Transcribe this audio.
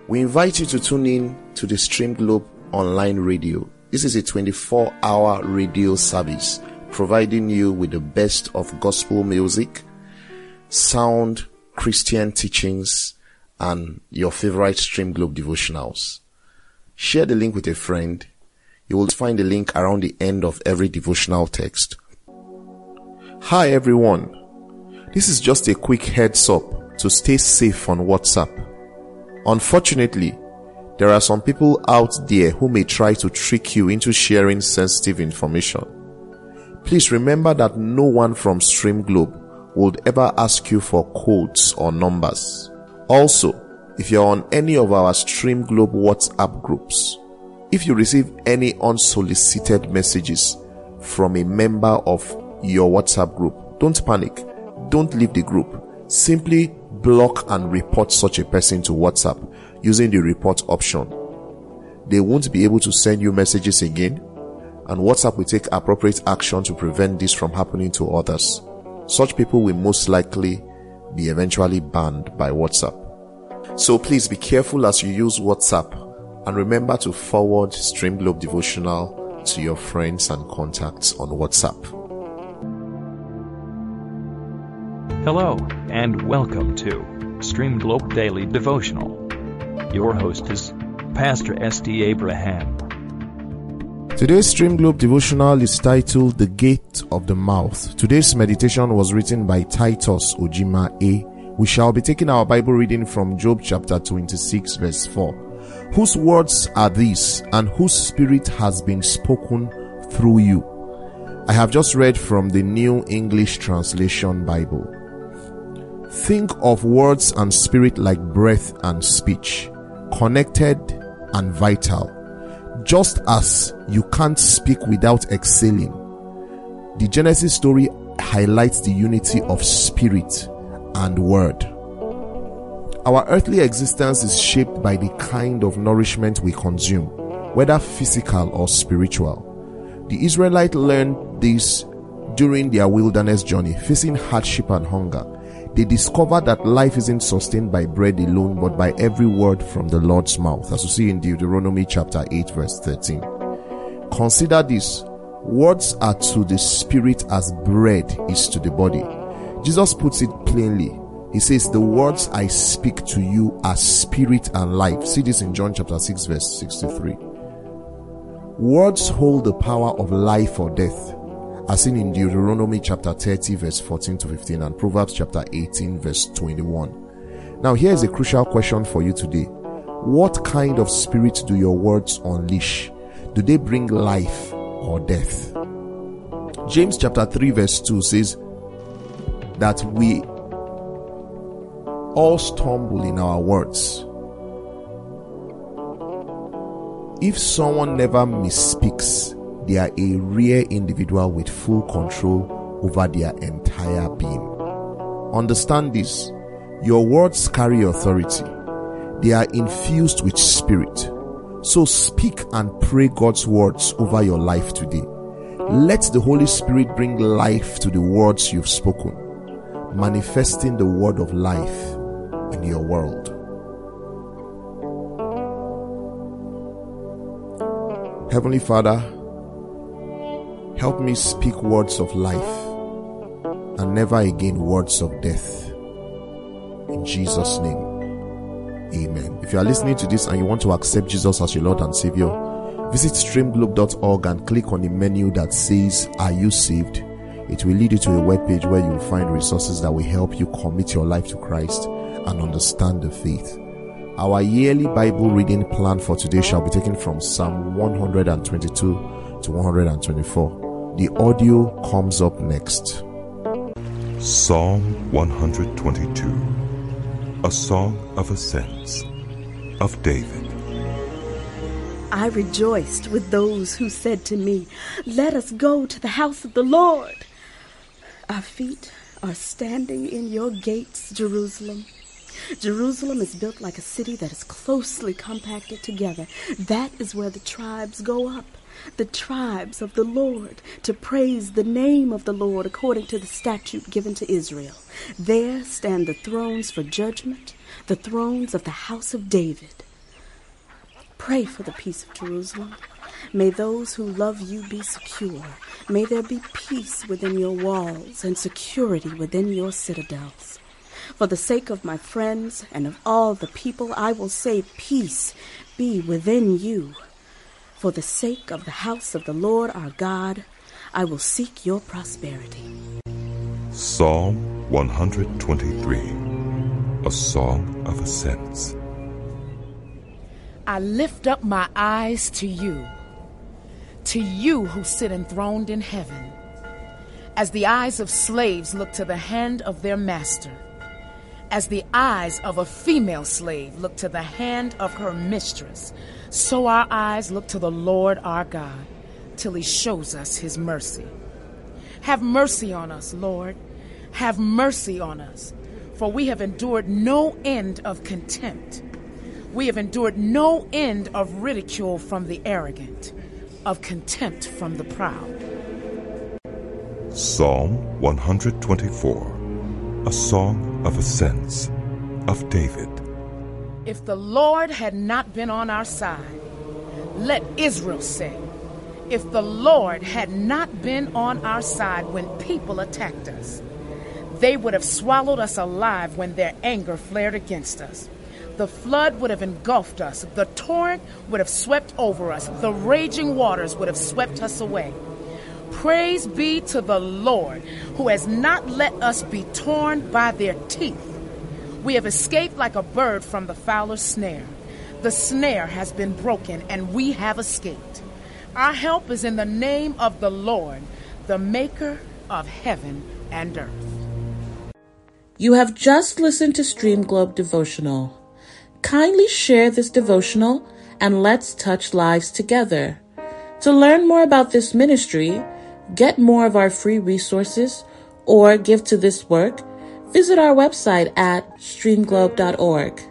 We invite you to tune in to the Stream Globe online radio. This is a 24-hour radio service providing you with the best of gospel music, sound Christian teachings, and your favorite Stream Globe devotionals. Share the link with a friend. You will find the link around the end of every devotional text. Hi everyone. This is just a quick heads up to stay safe on WhatsApp. Unfortunately, there are some people out there who may try to trick you into sharing sensitive information. Please remember that no one from Stream Globe would ever ask you for codes or numbers. Also, if you're on any of our Stream Globe WhatsApp groups, if you receive any unsolicited messages from a member of your WhatsApp group, don't panic. Don't leave the group. Simply block and report such a person to WhatsApp using the report option. They won't be able to send you messages again, and WhatsApp will take appropriate action to prevent this from happening to others. Such people will most likely be eventually banned by WhatsApp. So please be careful as you use WhatsApp, and remember to forward Stream Globe Devotional to your friends and contacts on WhatsApp. Hello, and welcome to Stream Globe Daily Devotional. Your host is Pastor S.D. Abraham. Today's Stream Globe Devotional is titled The Gate of the Mouth. Today's meditation was written by Titus Ojima A. We shall be taking our Bible reading from Job chapter 26 verse 4. Whose words are these, and whose spirit has been spoken through you? I have just read from the New English Translation Bible. Think of words and spirit like breath and speech, connected and vital. Just as you can't speak without exhaling, the Genesis story highlights the unity of spirit and word. Our earthly existence is shaped by the kind of nourishment we consume, whether physical or spiritual. The Israelites learned this during their wilderness journey, facing hardship and hunger. They discovered that life isn't sustained by bread alone, but by every word from the Lord's mouth, as we see in Deuteronomy chapter 8 verse 13. Consider this: words are to the spirit as bread is to the body. Jesus puts it plainly. He says, the words I speak to you are spirit and life. See this in John chapter 6 verse 63. Words hold the power of life or death, as seen in Deuteronomy chapter 30 verse 14 to 15 and Proverbs chapter 18 verse 21. Now here is a crucial question for you today. What kind of spirit do your words unleash? Do they bring life or death? James chapter 3 verse 2 says that we all stumble in our words. If someone never misspeaks, they are a rare individual with full control over their entire being. Understand this: your words carry authority. They are infused with spirit. So speak and pray God's words over your life today. Let the Holy Spirit bring life to the words you've spoken, manifesting the word of life in your world. Heavenly Father, help me speak words of life and never again words of death. In Jesus' name, amen. If you are listening to this and you want to accept Jesus as your Lord and Savior, visit streamglobe.org and click on the menu that says, Are you saved? It will lead you to a webpage where you will find resources that will help you commit your life to Christ and understand the faith. Our yearly Bible reading plan for today shall be taken from Psalm 122 to 124. The audio comes up next. Psalm 122, a song of ascents of David. I rejoiced with those who said to me, Let us go to the house of the Lord. Our feet are standing in your gates, Jerusalem. Jerusalem is built like a city that is closely compacted together. That is where the tribes go up, the tribes of the Lord, to praise the name of the Lord according to the statute given to Israel. There stand the thrones for judgment, the thrones of the house of David. pray for the peace of Jerusalem. May those who love you be secure. May there be peace within your walls and security within your citadels. For the sake of my friends and of all the people, I will say peace be within you. For the sake of the house of the Lord our God, I will seek your prosperity. Psalm 123, a song of ascents. I lift up my eyes to you who sit enthroned in heaven. As the eyes of slaves look to the hand of their master, as the eyes of a female slave look to the hand of her mistress, so our eyes look to the Lord our God, till he shows us his mercy. Have mercy on us, Lord. Have mercy on us, for we have endured no end of contempt. We have endured no end of ridicule from the arrogant, of contempt from the proud. Psalm 124, a song of ascents of David. If the Lord had not been on our side, let Israel say, if the Lord had not been on our side when people attacked us, they would have swallowed us alive when their anger flared against us. The flood would have engulfed us. The torrent would have swept over us. The raging waters would have swept us away. Praise be to the Lord, who has not let us be torn by their teeth. We have escaped like a bird from the fowler's snare. The snare has been broken, and we have escaped. Our help is in the name of the Lord, the maker of heaven and earth. You have just listened to Stream Globe Devotional. Kindly share this devotional and let's touch lives together. To learn more about this ministry, get more of our free resources, or give to this work, visit our website at streamglobe.org.